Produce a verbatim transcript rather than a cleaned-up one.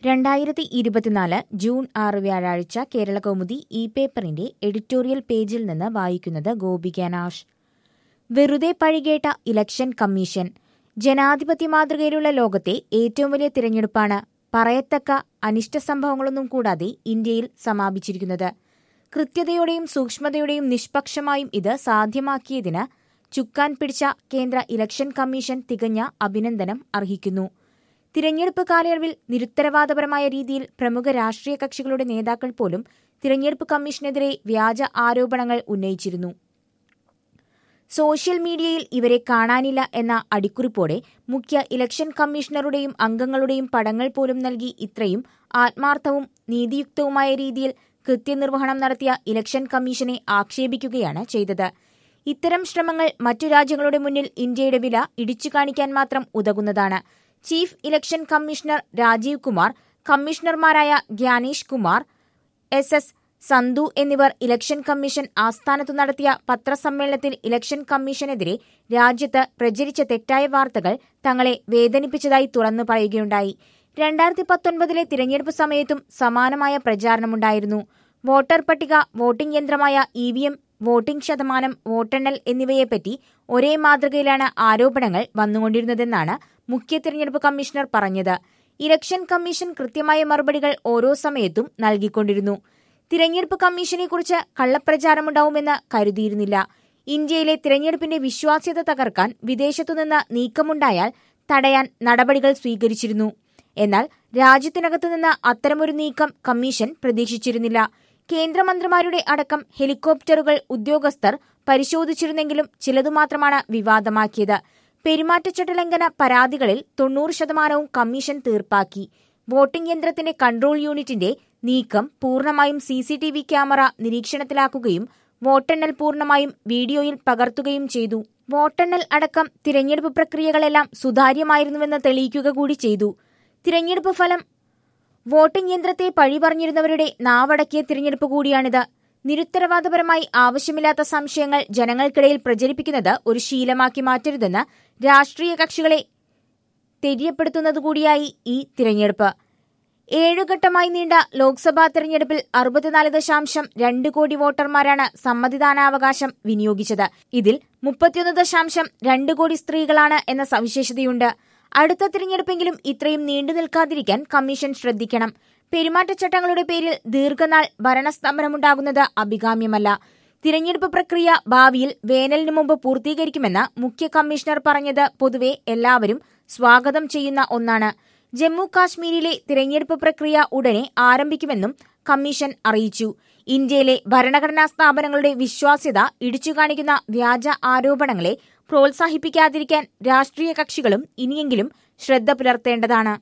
രണ്ടായിരത്തി ഇരുപത്തിനാല് ജൂൺ ആറ് വ്യാഴാഴ്ച കേരളകൗമുദി ഇ പേപ്പറിന്റെ എഡിറ്റോറിയൽ പേജിൽ നിന്ന് വായിക്കുന്നത് ഗോപിക നാഷ്. വെറുതെ പഴികേട്ട ഇലക്ഷൻ കമ്മീഷൻ. ജനാധിപത്യ മാതൃകയിലുള്ള ലോകത്തെ ഏറ്റവും വലിയ തിരഞ്ഞെടുപ്പാണ് പറയത്തക്ക അനിഷ്ട സംഭവങ്ങളൊന്നും കൂടാതെ ഇന്ത്യയിൽ സമാപിച്ചിരിക്കുന്നത്. കൃത്യതയോടെയും സൂക്ഷ്മതയോടെയും നിഷ്പക്ഷമായും ഇത് സാധ്യമാക്കിയതിന് ചുക്കാൻ പിടിച്ച കേന്ദ്ര ഇലക്ഷൻ കമ്മീഷൻ തികഞ്ഞ അഭിനന്ദനം അർഹിക്കുന്നു. തിരഞ്ഞെടുപ്പ് കാലയളവിൽ നിരുത്തരവാദപരമായ രീതിയിൽ പ്രമുഖ രാഷ്ട്രീയ കക്ഷികളുടെ നേതാക്കൾ പോലും തിരഞ്ഞെടുപ്പ് കമ്മീഷനെതിരെ വ്യാജ ആരോപണങ്ങൾ ഉന്നയിച്ചിരുന്നു. സോഷ്യൽ മീഡിയയിൽ ഇവരെ കാണാനില്ല എന്ന അടിക്കുറിപ്പോടെ മുഖ്യ ഇലക്ഷൻ കമ്മീഷണറുടെയും അംഗങ്ങളുടെയും പടങ്ങൾ പോലും നൽകി ഇത്രയും ആത്മാർത്ഥവും നീതിയുക്തവുമായ രീതിയിൽ കൃത്യനിർവഹണം നടത്തിയ ഇലക്ഷൻ കമ്മീഷനെ ആക്ഷേപിക്കുകയാണ് ചെയ്തത്. ഇത്തരം ശ്രമങ്ങൾ മറ്റു രാജ്യങ്ങളുടെ മുന്നിൽ ഇന്ത്യയുടെ വില ഇടിച്ചു കാണിക്കാൻ മാത്രം ഉതകുന്നതാണ്. Chief election commissioner Rajeev Kumar, കമ്മീഷണർമാരായ ഗ്യാനേഷ് കുമാർ, എസ് എസ് സന്ധു എന്നിവർ ഇലക്ഷൻ കമ്മീഷൻ ആസ്ഥാനത്തു നടത്തിയ പത്രസമ്മേളനത്തിൽ ഇലക്ഷൻ കമ്മീഷനെതിരെ രാജ്യത്ത് പ്രചരിച്ച തെറ്റായ വാർത്തകൾ തങ്ങളെ വേദനിപ്പിച്ചതായി തുറന്നു പറയുകയുണ്ടായി. രണ്ടായിരത്തി പത്തൊൻപതിലെ തിരഞ്ഞെടുപ്പ് സമയത്തും സമാനമായ പ്രചാരണമുണ്ടായിരുന്നു. വോട്ടർ പട്ടിക, വോട്ടിംഗ് യന്ത്രമായ ഇ വി എം, വോട്ടിംഗ് ശതമാനം, വോട്ടെണ്ണൽ എന്നിവയെപ്പറ്റി ഒരേ മാതൃകയിലാണ് ആരോപണങ്ങൾ വന്നുകൊണ്ടിരുന്നതെന്നാണ് മുഖ്യ തിരഞ്ഞെടുപ്പ് കമ്മീഷണർ പറഞ്ഞത്. ഇലക്ഷൻ കമ്മീഷൻ കൃത്യമായ മറുപടികൾ ഓരോ സമയത്തും നൽകിക്കൊണ്ടിരുന്നു. തിരഞ്ഞെടുപ്പ് കമ്മീഷനെക്കുറിച്ച് കള്ളപ്രചാരമുണ്ടാവുമെന്ന് കരുതിയിരുന്നില്ല. ഇന്ത്യയിലെ തിരഞ്ഞെടുപ്പിന്റെ വിശ്വാസ്യത തകർക്കാൻ വിദേശത്തുനിന്ന് നീക്കമുണ്ടായാൽ തടയാൻ നടപടികൾ സ്വീകരിച്ചിരുന്നു. എന്നാൽ രാജ്യത്തിനകത്തുനിന്ന് അത്തരമൊരു നീക്കം കമ്മീഷൻ പ്രതീക്ഷിച്ചിരുന്നില്ല. കേന്ദ്രമന്ത്രിമാരുടെ അടക്കം ഹെലികോപ്റ്ററുകൾ ഉദ്യോഗസ്ഥർ പരിശോധിച്ചിരുന്നെങ്കിലും ചിലതുമാത്രമാണ് വിവാദമാക്കിയത്. പെരുമാറ്റച്ചട്ടലംഘന പരാതികളിൽ തൊണ്ണൂറ് ശതമാനവും കമ്മീഷൻ തീർപ്പാക്കി. വോട്ടിംഗ് യന്ത്രത്തിന്റെ കൺട്രോൾ യൂണിറ്റിന്റെ നീക്കം പൂർണ്ണമായും C C T V camera നിരീക്ഷണത്തിലാക്കുകയും വോട്ടെണ്ണൽ പൂർണ്ണമായും വീഡിയോയിൽ പകർത്തുകയും ചെയ്തു. വോട്ടെണ്ണൽ അടക്കം തിരഞ്ഞെടുപ്പ് പ്രക്രിയകളെല്ലാം സുതാര്യമായിരുന്നുവെന്ന് തെളിയിക്കുക കൂടി ചെയ്തു. തിരഞ്ഞെടുപ്പ് ഫലം വോട്ടിംഗ് യന്ത്രത്തെ പഴി പറഞ്ഞിരുന്നവരുടെ നാവടക്കിയ തിരഞ്ഞെടുപ്പ് കൂടിയാണിത്. നിരുത്തരവാദപരമായി ആവശ്യമില്ലാത്ത സംശയങ്ങൾ ജനങ്ങൾക്കിടയിൽ പ്രചരിപ്പിക്കുന്നത് ഒരു ശീലമാക്കി മാറ്റരുതെന്ന് രാഷ്ട്രീയ കക്ഷികളെ തെര്യപ്പെടുത്തുന്നതുകൂടിയായി ഈ തിരഞ്ഞെടുപ്പ്. ഏഴുഘട്ടമായി നീണ്ട ലോക്സഭാ തെരഞ്ഞെടുപ്പിൽ അറുപത്തിനാല് ദശാംശം രണ്ട് കോടി വോട്ടർമാരാണ് സമ്മതിദാനാവകാശം വിനിയോഗിച്ചത്. ഇതിൽ മുപ്പത്തിയൊന്ന് ദശാംശം രണ്ട് കോടി സ്ത്രീകളാണ് എന്ന സവിശേഷതയുണ്ട്. അടുത്ത തിരഞ്ഞെടുപ്പെങ്കിലും ഇത്രയും നീണ്ടു നിൽക്കാതിരിക്കാൻ കമ്മീഷൻ ശ്രദ്ധിക്കണം. പെരുമാറ്റച്ചട്ടങ്ങളുടെ പേരിൽ ദീർഘനാൾ ഭരണസ്തംഭനമുണ്ടാകുന്നത് അഭികാമ്യമല്ല. തിരഞ്ഞെടുപ്പ് പ്രക്രിയ ഭാവിയിൽ വേനലിന് മുമ്പ് പൂർത്തീകരിക്കുമെന്ന് മുഖ്യ കമ്മീഷണർ പറഞ്ഞത് പൊതുവെ എല്ലാവരും സ്വാഗതം ചെയ്യുന്ന ഒന്നാണ്. ജമ്മു കാശ്മീരിലെ തിരഞ്ഞെടുപ്പ് പ്രക്രിയ ഉടനെ ആരംഭിക്കുമെന്നും കമ്മീഷൻ അറിയിച്ചു. ഇന്ത്യയിലെ ഭരണഘടനാ സ്ഥാപനങ്ങളുടെ വിശ്വാസ്യത ഇടിച്ചുകാണിക്കുന്ന വ്യാജ ആരോപണങ്ങളെ പ്രോത്സാഹിപ്പിക്കാതിരിക്കാൻ രാഷ്ട്രീയ കക്ഷികളും ഇനിയെങ്കിലും ശ്രദ്ധ പുലർത്തേണ്ടതാണ്.